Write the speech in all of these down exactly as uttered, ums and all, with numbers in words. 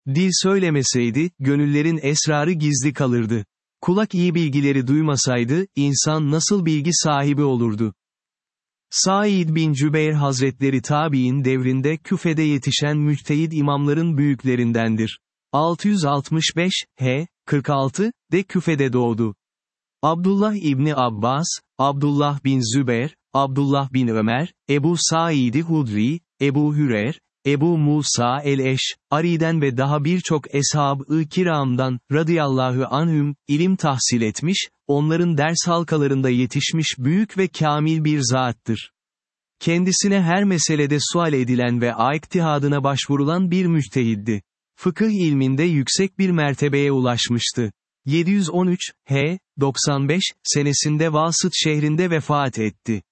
Dil söylemeseydi, gönüllerin esrarı gizli kalırdı. Kulak iyi bilgileri duymasaydı, insan nasıl bilgi sahibi olurdu? Said bin Cübeyr Hazretleri tabiin devrinde Küfe'de yetişen müçtehid imamların büyüklerindendir. altı yüz altmış beş, H. kırk altı, de Küfe'de doğdu. Abdullah İbni Abbas, Abdullah bin Zübeyr, Abdullah bin Ömer, Ebu Said-i Hudri, Ebu Hüreyre, Ebu Musa el-Eş'ari'den ve daha birçok eshab-ı kiramdan, radıyallahu anhüm, ilim tahsil etmiş, onların ders halkalarında yetişmiş büyük ve kamil bir zattır. Kendisine her meselede sual edilen ve iktihadına başvurulan bir müçtehiddi. Fıkıh ilminde yüksek bir mertebeye ulaşmıştı. yedi yüz on üç, H. doksan beş, senesinde Vasıt şehrinde vefat etti.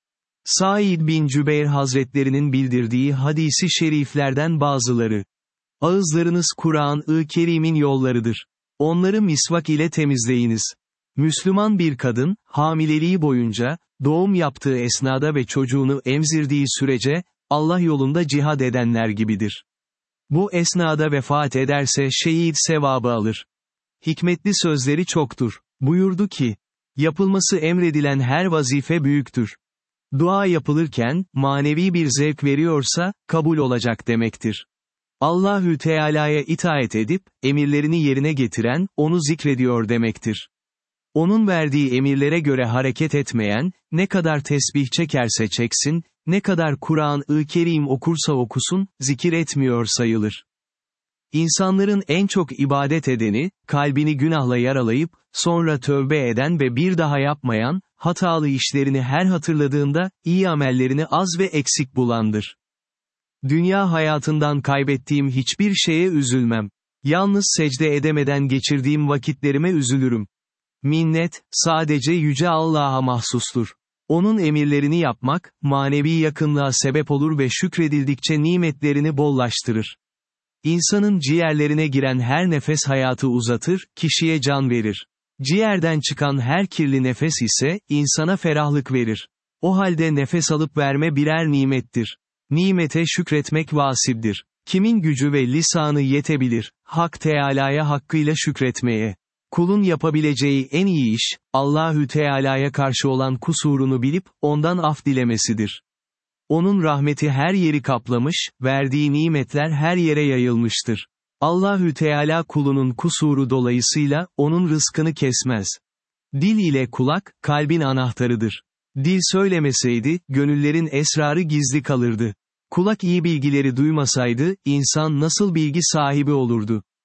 Said bin Cübeyr Hazretlerinin bildirdiği hadisi şeriflerden bazıları. Ağızlarınız Kur'an-ı Kerim'in yollarıdır. Onları misvak ile temizleyiniz. Müslüman bir kadın, hamileliği boyunca, doğum yaptığı esnada ve çocuğunu emzirdiği sürece, Allah yolunda cihad edenler gibidir. Bu esnada vefat ederse şehit sevabı alır. Hikmetli sözleri çoktur. Buyurdu ki, yapılması emredilen her vazife büyüktür. Dua yapılırken, manevi bir zevk veriyorsa, kabul olacak demektir. Allahü Teala'ya itaat edip, emirlerini yerine getiren, onu zikrediyor demektir. Onun verdiği emirlere göre hareket etmeyen, ne kadar tesbih çekerse çeksin, ne kadar Kur'an-ı Kerim okursa okusun, zikir etmiyor sayılır. İnsanların en çok ibadet edeni, kalbini günahla yaralayıp, sonra tövbe eden ve bir daha yapmayan, hatalı işlerini her hatırladığında, iyi amellerini az ve eksik bulandır. Dünya hayatından kaybettiğim hiçbir şeye üzülmem. Yalnız secde edemeden geçirdiğim vakitlerime üzülürüm. Minnet, sadece Yüce Allah'a mahsustur. Onun emirlerini yapmak, manevi yakınlığa sebep olur ve şükredildikçe nimetlerini bollaştırır. İnsanın ciğerlerine giren her nefes hayatı uzatır, kişiye can verir. Ciğerden çıkan her kirli nefes ise, insana ferahlık verir. O halde nefes alıp verme birer nimettir. Nimete şükretmek vasiptir. Kimin gücü ve lisanı yetebilir, Hak Teâlâ'ya hakkıyla şükretmeye? Kulun yapabileceği en iyi iş, Allahü Teâlâ'ya karşı olan kusurunu bilip, ondan af dilemesidir. Onun rahmeti her yeri kaplamış, verdiği nimetler her yere yayılmıştır. Allahü Teala kulunun kusuru dolayısıyla, onun rızkını kesmez. Dil ile kulak, kalbin anahtarıdır. Dil söylemeseydi, gönüllerin esrarı gizli kalırdı. Kulak iyi bilgileri duymasaydı, insan nasıl bilgi sahibi olurdu?